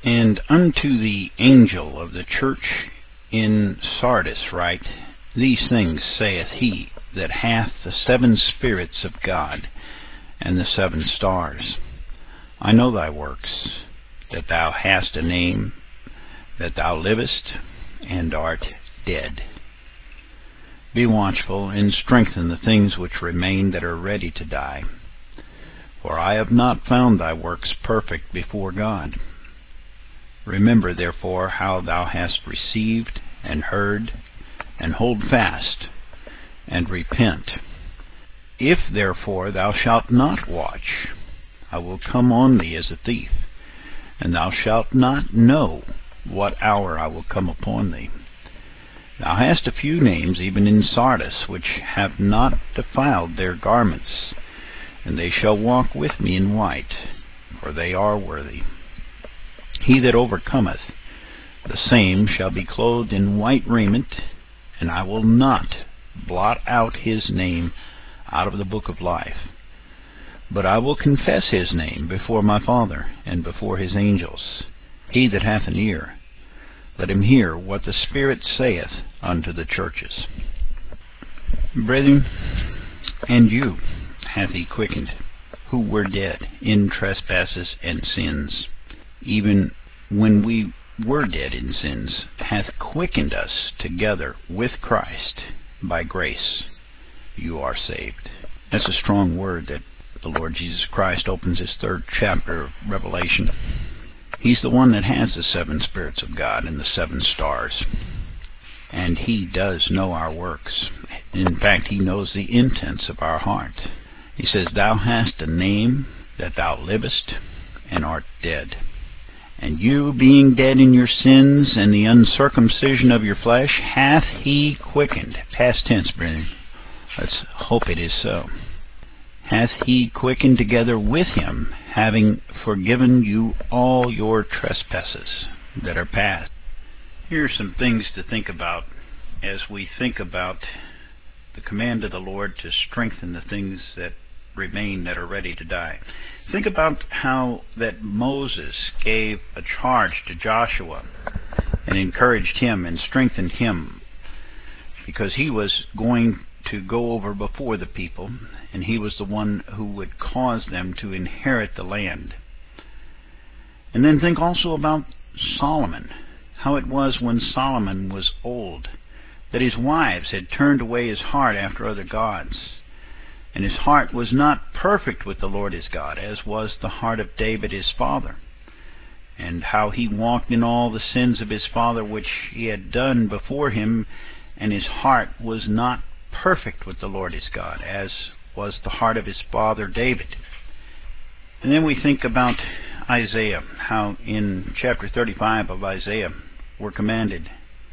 And unto the angel of the church in Sardis write, These things saith he that hath the 7 spirits of God and the 7 stars. I know thy works, that thou hast a name, that thou livest, and art dead. Be watchful, and strengthen the things which remain that are ready to die. For I have not found thy works perfect before God. Remember therefore how thou hast received and heard, and hold fast, and repent. If therefore thou shalt not watch, I will come on thee as a thief, and thou shalt not know what hour I will come upon thee. Thou hast a few names even in Sardis, which have not defiled their garments, and they shall walk with me in white, for they are worthy. He that overcometh, the same shall be clothed in white raiment, and I will not blot out his name out of the book of life. But I will confess his name before my Father and before his angels. He that hath an ear, let him hear what the Spirit saith unto the churches. Brethren, and you hath he quickened, who were dead in trespasses and sins, even when we were dead in sins, hath quickened us together with Christ. By grace you are saved. That's a strong word that the Lord Jesus Christ opens his 3rd chapter of Revelation. He's the one that has the 7 spirits of God and the 7 stars. And he does know our works. In fact, he knows the intents of our heart. He says, Thou hast a name, that thou livest, and art dead. And you, being dead in your sins and the uncircumcision of your flesh, hath he quickened. Past tense, brethren. Let's hope it is so. Hath he quickened together with him, having forgiven you all your trespasses that are past. Here are some things to think about as we think about the command of the Lord to strengthen the things that remain that are ready to die. Think about how that Moses gave a charge to Joshua and encouraged him and strengthened him, because he was going to go over before the people, and he was the one who would cause them to inherit the land. And then think also about Solomon, how it was when Solomon was old, that his wives had turned away his heart after other gods, and his heart was not perfect with the Lord his God, as was the heart of David his father, and how he walked in all the sins of his father which he had done before him, and his heart was not perfect with the Lord his God, as was the heart of his father David. And then we think about Isaiah, how in chapter 35 of Isaiah we're commanded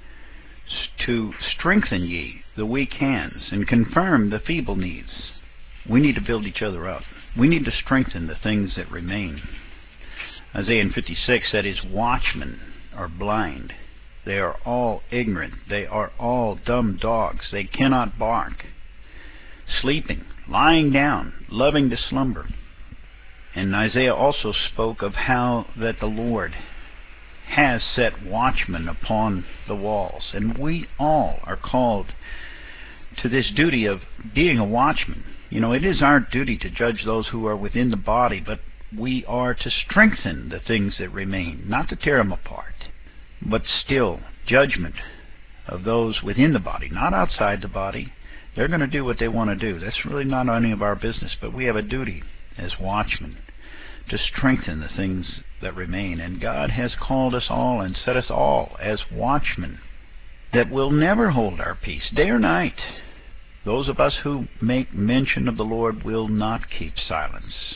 to strengthen ye the weak hands and confirm the feeble knees. We need to build each other up. We need to strengthen the things that remain. Isaiah in 56 said his watchmen are blind. They are all ignorant. They are all dumb dogs. They cannot bark. Sleeping, lying down, loving to slumber. And Isaiah also spoke of how that the Lord has set watchmen upon the walls. And we all are called to this duty of being a watchman. You know, it is our duty to judge those who are within the body, but we are to strengthen the things that remain, not to tear them apart, but still judgment of those within the body, not outside the body. They're going to do what they want to do. That's really not any of our business, but we have a duty as watchmen to strengthen the things that remain. And God has called us all and set us all as watchmen that will never hold our peace, day or night. Those of us who make mention of the Lord will not keep silence.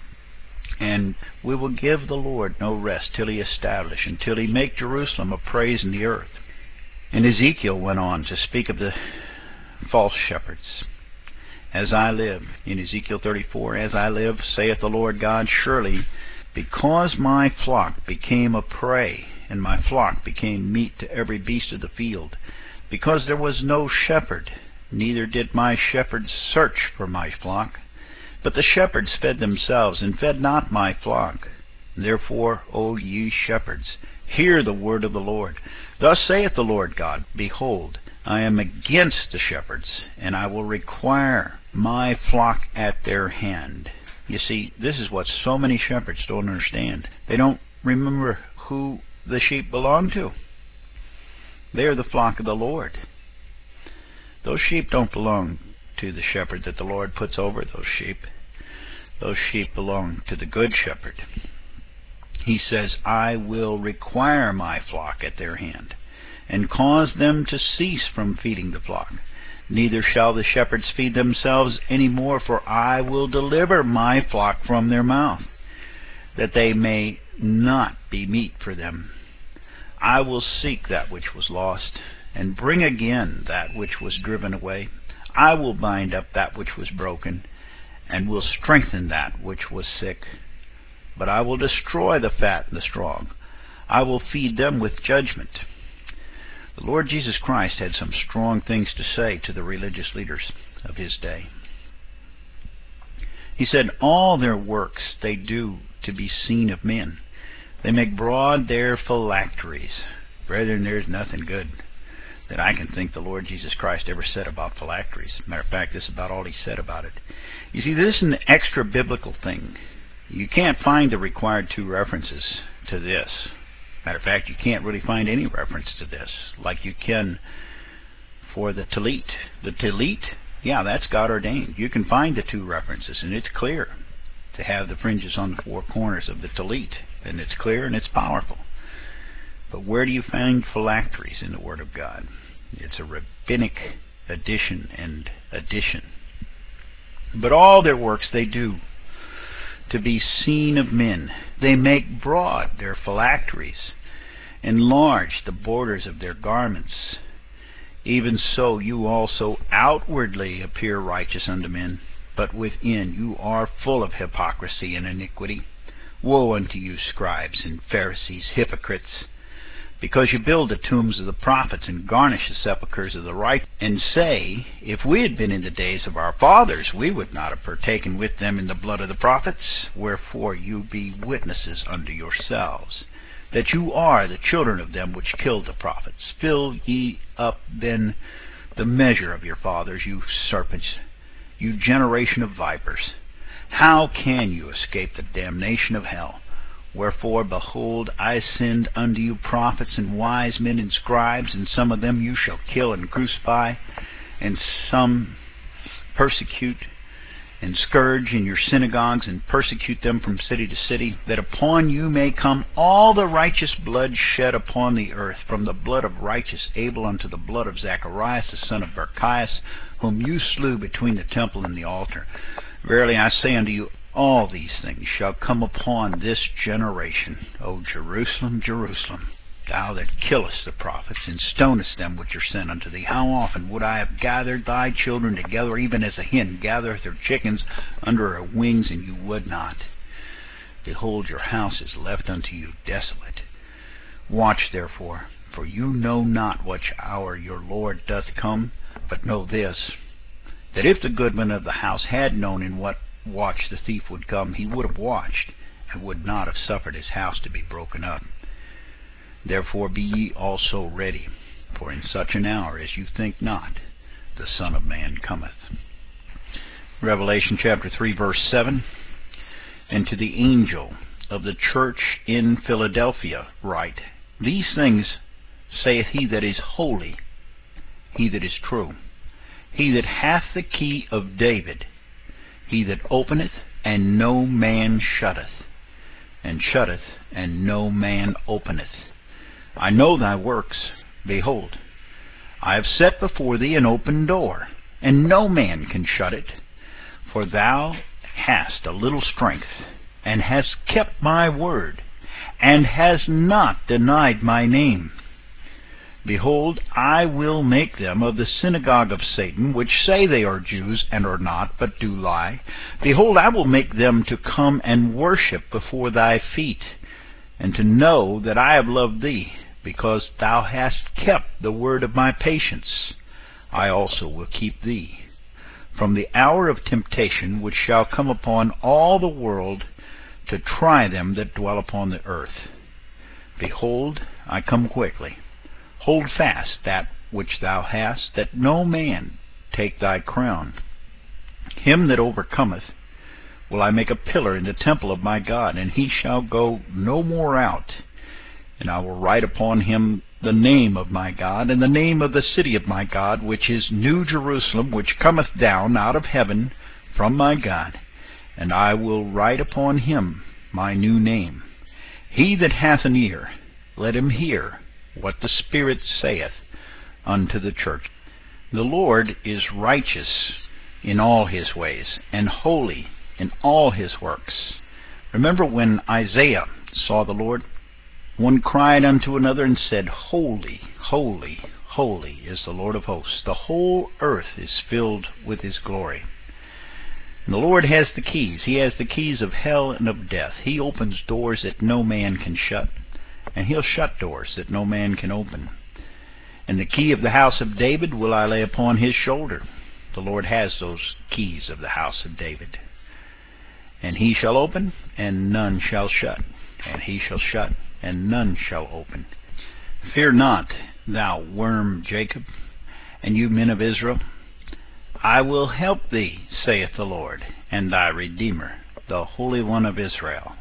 And we will give the Lord no rest till he establish, until he make Jerusalem a praise in the earth. And Ezekiel went on to speak of the false shepherds. As I live, in Ezekiel 34, as I live, saith the Lord God, surely because my flock became a prey, and my flock became meat to every beast of the field, because there was no shepherd, neither did my shepherds search for my flock, but the shepherds fed themselves, and fed not my flock. Therefore, O ye shepherds, hear the word of the Lord. Thus saith the Lord God, Behold, I am against the shepherds, and I will require my flock at their hand. You see, this is what so many shepherds don't understand. They don't remember who the sheep belong to. They are the flock of the Lord. Those sheep don't belong to the shepherd that the Lord puts over those sheep. Those sheep belong to the good shepherd. He says, I will require my flock at their hand, and cause them to cease from feeding the flock. Neither shall the shepherds feed themselves any more, for I will deliver my flock from their mouth, that they may not be meat for them. I will seek that which was lost, and bring again that which was driven away. I will bind up that which was broken, and will strengthen that which was sick. But I will destroy the fat and the strong. I will feed them with judgment. The Lord Jesus Christ had some strong things to say to the religious leaders of his day. He said, all their works they do to be seen of men. They make broad their phylacteries. Brethren, there's nothing good that I can think the Lord Jesus Christ ever said about phylacteries. Matter of fact, this is about all he said about it. You see, this is an extra biblical thing. You can't find the required 2 references to this. Matter of fact, you can't really find any reference to this like you can for the tallit. The tallit, yeah, that's God ordained. You can find the 2 references, and it's clear to have the fringes on the 4 corners of the tallit, and it's clear and it's powerful. But where do you find phylacteries in the Word of God? It's a rabbinic addition and addition. But all their works they do to be seen of men. They make broad their phylacteries, enlarge the borders of their garments. Even so you also outwardly appear righteous unto men, but within you are full of hypocrisy and iniquity. Woe unto you, scribes and Pharisees, hypocrites! Because you build the tombs of the prophets and garnish the sepulchres of the righteous, and say, If we had been in the days of our fathers, we would not have partaken with them in the blood of the prophets. Wherefore you be witnesses unto yourselves, that you are the children of them which killed the prophets. Fill ye up then the measure of your fathers, you serpents, you generation of vipers. How can you escape the damnation of hell? Wherefore, behold, I send unto you prophets and wise men and scribes, and some of them you shall kill and crucify, and some persecute and scourge in your synagogues, and persecute them from city to city, that upon you may come all the righteous blood shed upon the earth, from the blood of righteous Abel unto the blood of Zacharias the son of Barachias, whom you slew between the temple and the altar. Verily I say unto you, all these things shall come upon this generation. O Jerusalem, Jerusalem, thou that killest the prophets, and stonest them which are sent unto thee, how often would I have gathered thy children together, even as a hen gathereth her chickens under her wings, and you would not. Behold, your house is left unto you desolate. Watch therefore, for you know not what hour your Lord doth come. But know this, that if the goodman of the house had known in what watch the thief would come, he would have watched, and would not have suffered his house to be broken up. Therefore be ye also ready, for in such an hour as you think not, the Son of Man cometh. Revelation chapter 3, verse 7. And to the angel of the church in Philadelphia write, These things saith he that is holy, he that is true, he that hath the key of David, he that openeth, and no man shutteth, and shutteth, and no man openeth. I know thy works. Behold, I have set before thee an open door, and no man can shut it. For thou hast a little strength, and hast kept my word, and hast not denied my name. Behold, I will make them of the synagogue of Satan, which say they are Jews, and are not, but do lie. Behold, I will make them to come and worship before thy feet, and to know that I have loved thee, because thou hast kept the word of my patience. I also will keep thee from the hour of temptation which shall come upon all the world, to try them that dwell upon the earth. Behold, I come quickly. Hold fast that which thou hast, that no man take thy crown. Him that overcometh will I make a pillar in the temple of my God, and he shall go no more out. And I will write upon him the name of my God, and the name of the city of my God, which is New Jerusalem, which cometh down out of heaven from my God. And I will write upon him my new name. He that hath an ear, let him hear what the Spirit saith unto the church. The Lord is righteous in all his ways, and holy in all his works. Remember when Isaiah saw the Lord? One cried unto another and said, Holy, holy, holy is the Lord of hosts. The whole earth is filled with his glory. And the Lord has the keys. He has the keys of hell and of death. He opens doors that no man can shut, and he'll shut doors that no man can open. And the key of the house of David will I lay upon his shoulder. The Lord has those keys of the house of David. And he shall open, and none shall shut. And he shall shut, and none shall open. Fear not, thou worm Jacob, and you men of Israel. I will help thee, saith the Lord, and thy Redeemer, the Holy One of Israel.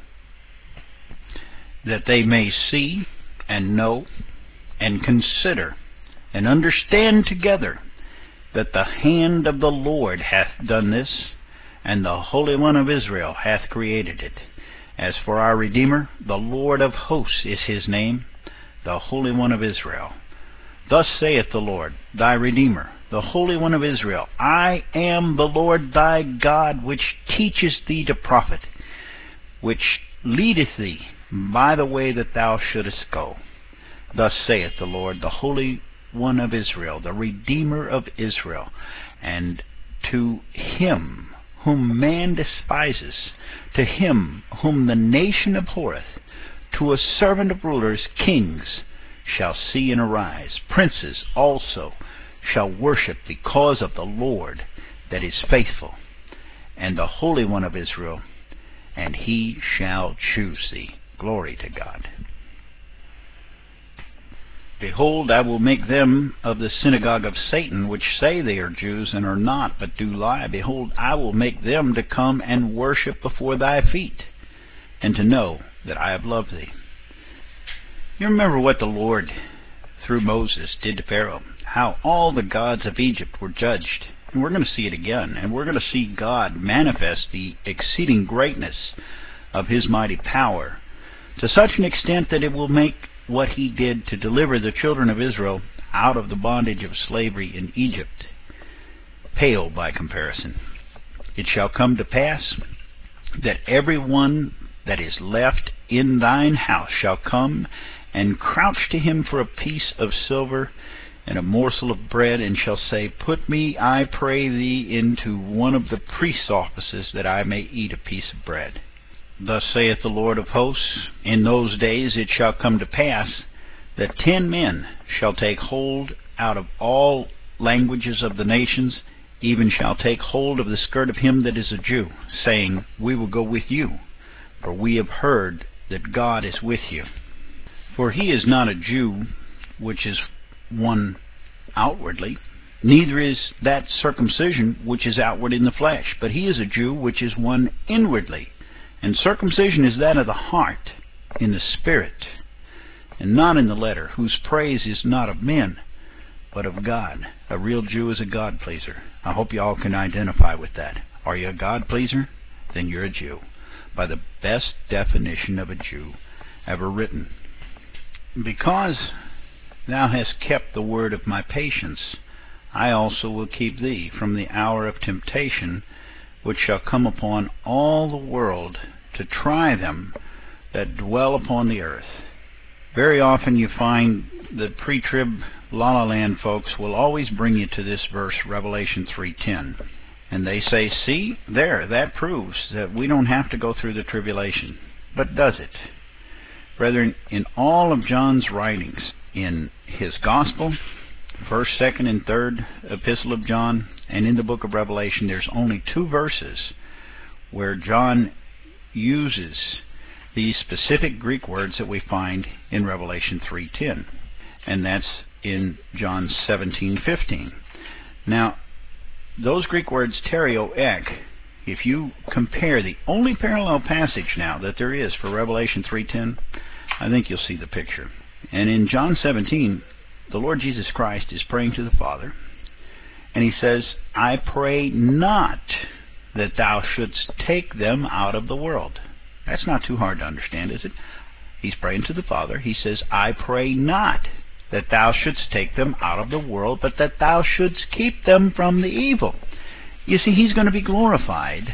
That they may see, and know, and consider, and understand together, that the hand of the Lord hath done this, and the Holy One of Israel hath created it. As for our Redeemer, the Lord of hosts is his name, the Holy One of Israel. Thus saith the Lord, thy Redeemer, the Holy One of Israel, I am the Lord thy God, which teacheth thee to profit, which leadeth thee by the way that thou shouldest go. Thus saith the Lord, the Holy One of Israel, the Redeemer of Israel. And to him whom man despises, to him whom the nation abhorreth, to a servant of rulers, kings shall see and arise. Princes also shall worship because of the Lord that is faithful, and the Holy One of Israel, and he shall choose thee. Glory to God. Behold, I will make them of the synagogue of Satan, which say they are Jews, and are not, but do lie. Behold, I will make them to come and worship before thy feet, and to know that I have loved thee. You remember what the Lord, through Moses, did to Pharaoh, how all the gods of Egypt were judged. And we're going to see it again, and we're going to see God manifest the exceeding greatness of his mighty power, to such an extent that it will make what he did to deliver the children of Israel out of the bondage of slavery in Egypt pale by comparison. It shall come to pass that every one that is left in thine house shall come and crouch to him for a piece of silver and a morsel of bread, and shall say, Put me, I pray thee, into one of the priest's offices, that I may eat a piece of bread. Thus saith the Lord of hosts, in those days it shall come to pass that 10 men shall take hold out of all languages of the nations, even shall take hold of the skirt of him that is a Jew, saying, We will go with you, for we have heard that God is with you. For he is not a Jew, which is one outwardly, neither is that circumcision which is outward in the flesh, but he is a Jew, which is one inwardly. And circumcision is that of the heart, in the spirit, and not in the letter, whose praise is not of men, but of God. A real Jew is a God-pleaser. I hope you all can identify with that. Are you a God-pleaser? Then you're a Jew, by the best definition of a Jew ever written. Because thou hast kept the word of my patience, I also will keep thee from the hour of temptation, which shall come upon all the world to try them that dwell upon the earth. Very often you find the pre-trib La-La Land folks will always bring you to this verse, Revelation 3:10. And they say, see, there, that proves that we don't have to go through the tribulation. But does it? Brethren, in all of John's writings, in his Gospel, 1st, 2nd, and 3rd Epistle of John, and in the book of Revelation, there's only 2 verses where John uses these specific Greek words that we find in Revelation 3:10, and that's in John 17:15. Now, those Greek words terio ek, if you compare the only parallel passage now that there is for Revelation 3:10, I think you'll see the picture. And in John 17, the Lord Jesus Christ is praying to the Father, and he says, I pray not that thou shouldst take them out of the world. That's not too hard to understand, is it? He's praying to the Father. He says, I pray not that thou shouldst take them out of the world, but that thou shouldst keep them from the evil. You see, he's going to be glorified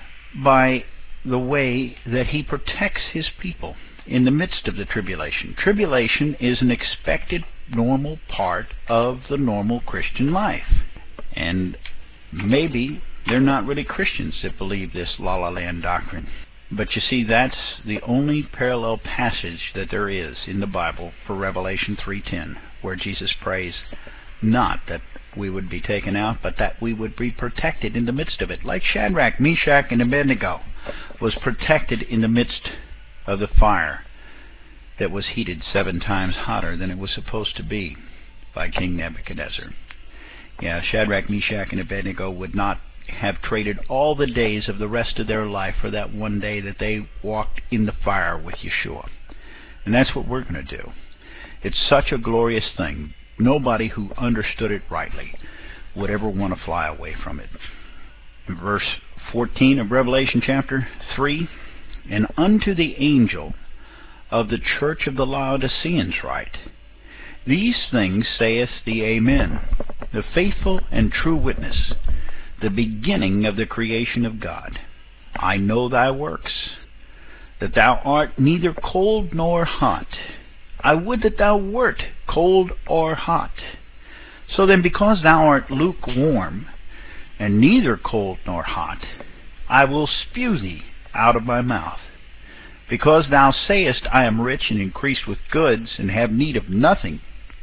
by the way that he protects his people in the midst of the tribulation. Tribulation is an expected, normal part of the normal Christian life. And maybe they're not really Christians that believe this la-la land doctrine. But you see, that's the only parallel passage that there is in the Bible for Revelation 3:10, where Jesus prays not that we would be taken out, but that we would be protected in the midst of it. Like Shadrach, Meshach, and Abednego was protected in the midst of the fire that was heated 7 times hotter than it was supposed to be by King Nebuchadnezzar. Yeah, Shadrach, Meshach, and Abednego would not have traded all the days of the rest of their life for that one day that they walked in the fire with Yeshua. And that's what we're going to do. It's such a glorious thing. Nobody who understood it rightly would ever want to fly away from it. In verse 14 of Revelation chapter 3, and unto the angel of the church of the Laodiceans write, These things saith the Amen, the faithful and true witness, the beginning of the creation of God. I know thy works, that thou art neither cold nor hot. I would that thou wert cold or hot. So then, because thou art lukewarm, and neither cold nor hot, I will spew thee out of my mouth. Because thou sayest, I am rich and increased with goods, and have need of nothing,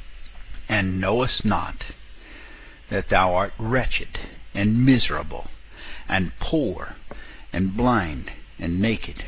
and knowest not that thou art wretched, and miserable, and poor, and blind, and naked.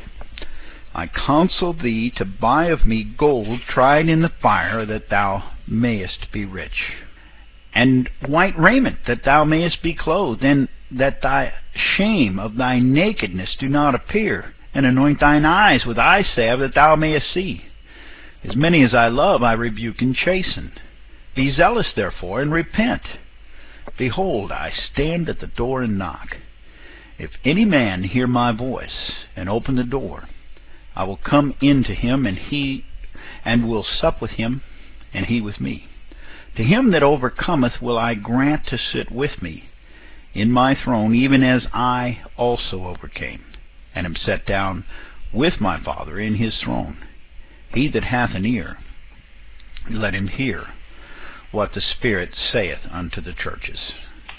I counsel thee to buy of me gold tried in the fire, that thou mayest be rich, and white raiment, that thou mayest be clothed, and that thy shame of thy nakedness do not appear, and anoint thine eyes with eye salve, that thou mayest see. As many as I love, I rebuke and chasten. Be zealous, therefore, and repent. Behold, I stand at the door and knock. If any man hear my voice, and open the door, I will come in to him, and will sup with him, and he with me. To him that overcometh will I grant to sit with me in my throne, even as I also overcame, and am set down with my Father in his throne. He that hath an ear, let him hear what the Spirit saith unto the churches.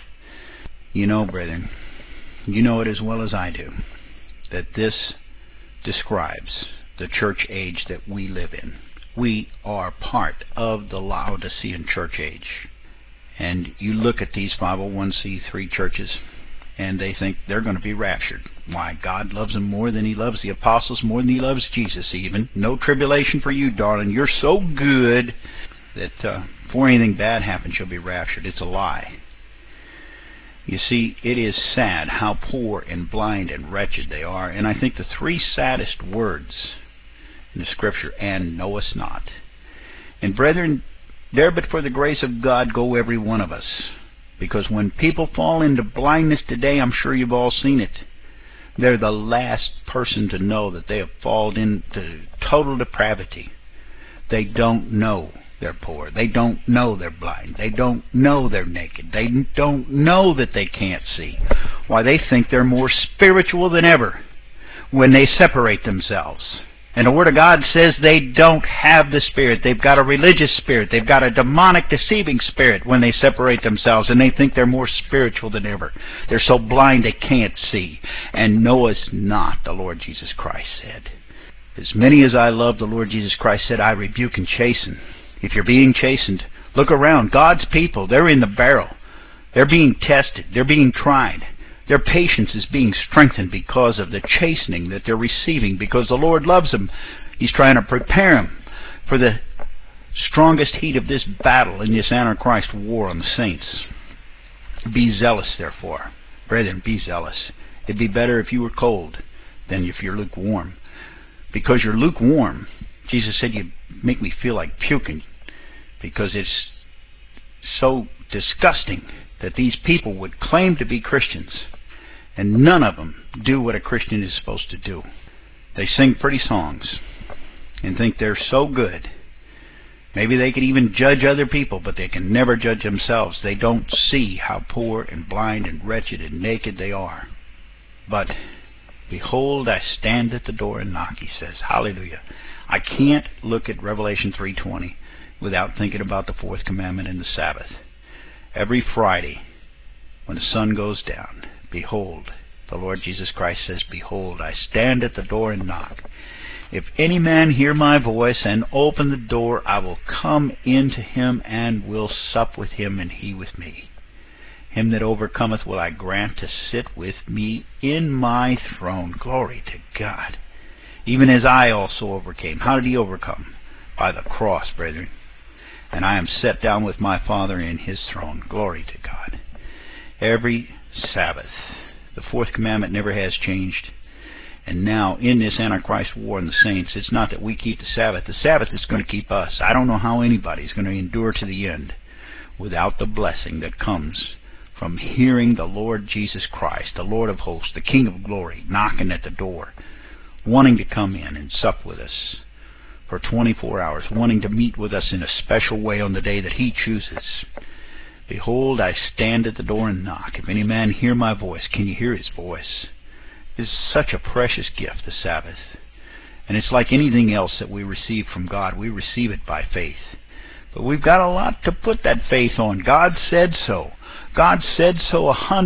You know, brethren, you know it as well as I do, that this describes the church age that we live in. We are part of the Laodicean church age. And you look at these 501c3 churches, and they think they're going to be raptured. Why, God loves them more than he loves the apostles, more than he loves Jesus even. No tribulation for you, darling. You're so good that before anything bad happens, you'll be raptured. It's a lie. You see, it is sad how poor and blind and wretched they are. And I think the 3 saddest words in the Scripture, and knowest not. And brethren, there but for the grace of God go every one of us. Because when people fall into blindness today, I'm sure you've all seen it. They're the last person to know that they have fallen into total depravity. They don't know they're poor. They don't know they're blind. They don't know they're naked. They don't know that they can't see. Why, they think they're more spiritual than ever when they separate themselves. And the Word of God says they don't have the Spirit. They've got a religious spirit. They've got a demonic, deceiving spirit when they separate themselves, and they think they're more spiritual than ever. They're so blind they can't see. And knowest not, the Lord Jesus Christ said. As many as I love, the Lord Jesus Christ said, I rebuke and chasten. If you're being chastened, look around. God's people, they're in the barrel. They're being tested. They're being tried. Their patience is being strengthened because of the chastening that they're receiving, because the Lord loves them. He's trying to prepare them for the strongest heat of this battle in this Antichrist war on the saints. Be zealous, therefore. Brethren, be zealous. It'd be better if you were cold than if you're lukewarm. Because you're lukewarm, Jesus said, you make me feel like puking, because it's so disgusting that these people would claim to be Christians, and none of them do what a Christian is supposed to do. They sing pretty songs and think they're so good. Maybe they could even judge other people, but they can never judge themselves. They don't see how poor and blind and wretched and naked they are. But, behold, I stand at the door and knock, he says. Hallelujah. I can't look at Revelation 3:20 without thinking about the fourth commandment and the Sabbath. Every Friday, when the sun goes down, behold, the Lord Jesus Christ says, behold, I stand at the door and knock. If any man hear my voice and open the door, I will come into him and will sup with him, and he with me. Him that overcometh will I grant to sit with me in my throne. Glory to God. Even as I also overcame. How did he overcome? By the cross, brethren. And I am set down with my Father in his throne. Glory to God. Every Sabbath. The fourth commandment never has changed. And now, in this Antichrist war in the saints, it's not that we keep the Sabbath. The Sabbath is going to keep us. I don't know how anybody is going to endure to the end without the blessing that comes from hearing the Lord Jesus Christ, the Lord of hosts, the King of glory, knocking at the door, wanting to come in and sup with us for 24 hours, wanting to meet with us in a special way on the day that he chooses. Behold, I stand at the door and knock. If any man hear my voice, can you hear his voice? It's such a precious gift, the Sabbath. And it's like anything else that we receive from God. We receive it by faith. But we've got a lot to put that faith on. God said so. God said so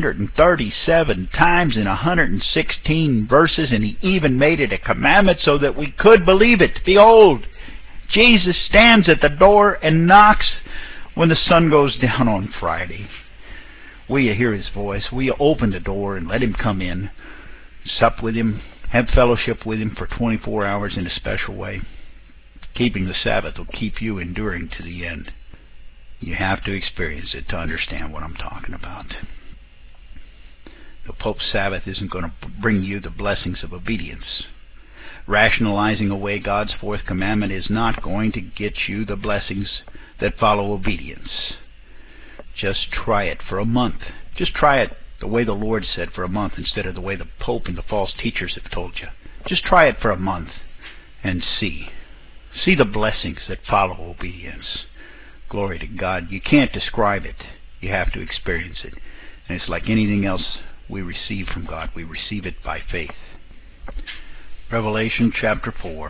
137 times in 116 verses, and he even made it a commandment so that we could believe it. Behold, Jesus stands at the door and knocks when the sun goes down on Friday. Will you hear his voice? Will you open the door and let him come in? Sup with him, have fellowship with him for 24 hours in a special way. Keeping the Sabbath will keep you enduring to the end. You have to experience it to understand what I'm talking about. The Pope's Sabbath isn't going to bring you the blessings of obedience. Rationalizing away God's fourth commandment is not going to get you the blessings that follow obedience. Just try it for a month. Just try it the way the Lord said for a month instead of the way the Pope and the false teachers have told you. Just try it for a month and see. See the blessings that follow obedience. Glory to God. You can't describe it. You have to experience it. And it's like anything else we receive from God. We receive it by faith. Revelation chapter 4.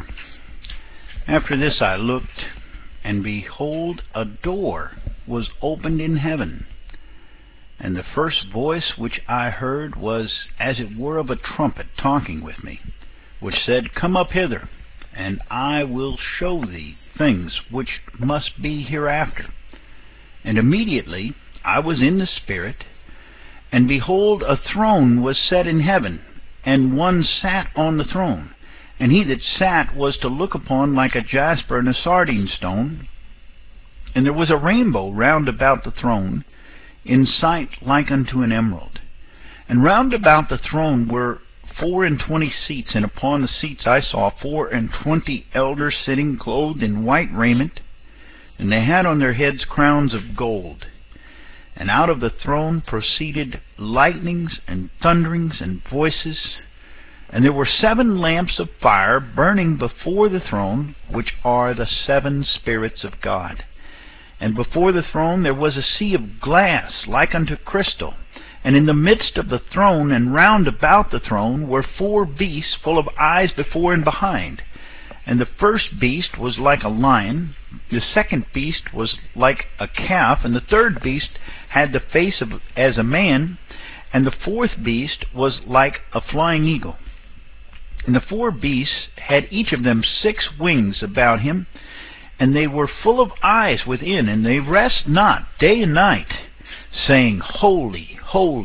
After this I looked, and behold, a door was opened in heaven. And the first voice which I heard was as it were of a trumpet talking with me, which said, Come up hither, and I will show thee things which must be hereafter. And immediately I was in the Spirit, and behold, a throne was set in heaven, and one sat on the throne. And he that sat was to look upon like a jasper and a sardine stone. And there was a rainbow round about the throne, in sight like unto an emerald. And round about the throne were 24 seats, and upon the seats I saw 24 elders sitting, clothed in white raiment, and they had on their heads crowns of gold. And out of the throne proceeded lightnings and thunderings and voices. And there were 7 lamps of fire burning before the throne, which are the 7 spirits of God. And before the throne there was a sea of glass, like unto crystal. And in the midst of the throne and round about the throne were 4 beasts full of eyes before and behind. And the first beast was like a lion, the second beast was like a calf, and the third beast had the face as a man, and the fourth beast was like a flying eagle. And the 4 beasts had each of them 6 wings about him, and they were full of eyes within, and they rest not day and night, saying, Holy, holy,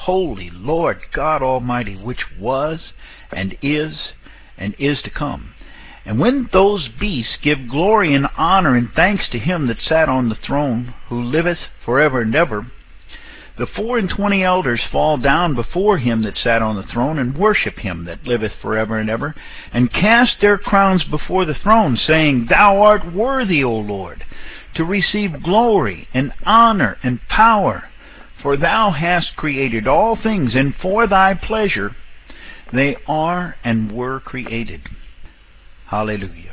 holy Lord God Almighty, which was and is to come. And when those beasts give glory and honor and thanks to him that sat on the throne, who liveth forever and ever, the 24 elders fall down before him that sat on the throne, and worship him that liveth forever and ever, and cast their crowns before the throne, saying, Thou art worthy, O Lord, to receive glory and honor and power, for thou hast created all things, and for thy pleasure they are and were created. Hallelujah.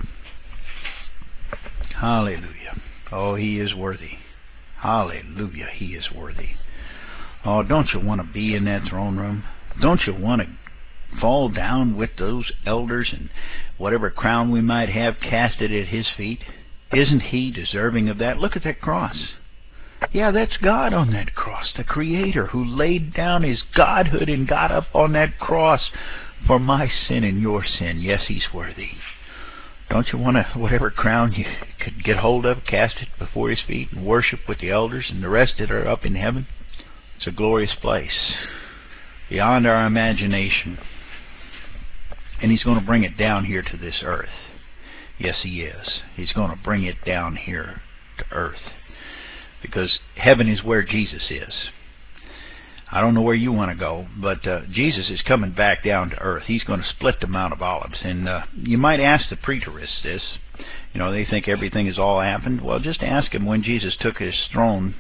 Hallelujah. Oh, he is worthy. Hallelujah, he is worthy. Oh, don't you want to be in that throne room? Don't you want to fall down with those elders and whatever crown we might have, cast it at his feet? Isn't he deserving of that? Look at that cross. Yeah, that's God on that cross, the Creator who laid down his godhood and got up on that cross for my sin and your sin. Yes, he's worthy. Don't you want to, whatever crown you could get hold of, cast it before his feet and worship with the elders and the rest that are up in heaven? It's a glorious place, beyond our imagination. And he's going to bring it down here to this earth. Yes, he is. He's going to bring it down here to earth, because heaven is where Jesus is. I don't know where you want to go, but Jesus is coming back down to earth. He's going to split the Mount of Olives. And you might ask the preterists this. You know, they think everything has all happened. Well, just ask him when Jesus took his throne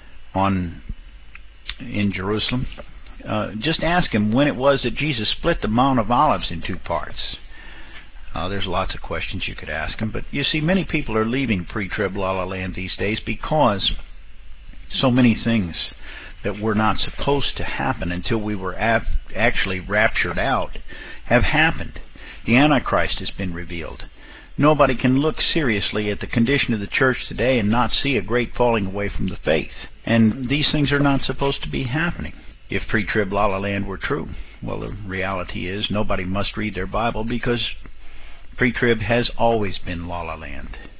in Jerusalem. Just ask him when it was that Jesus split the Mount of Olives in two parts. There's lots of questions you could ask him. But you see, many people are leaving pre-trib La-La Land these days because so many things that were not supposed to happen until we were actually raptured out have happened. The Antichrist has been revealed. Nobody can look seriously at the condition of the church today and not see a great falling away from the faith. And these things are not supposed to be happening if pre-trib La-La Land were true. Well, the reality is nobody must read their Bible, because pre-trib has always been La-La Land.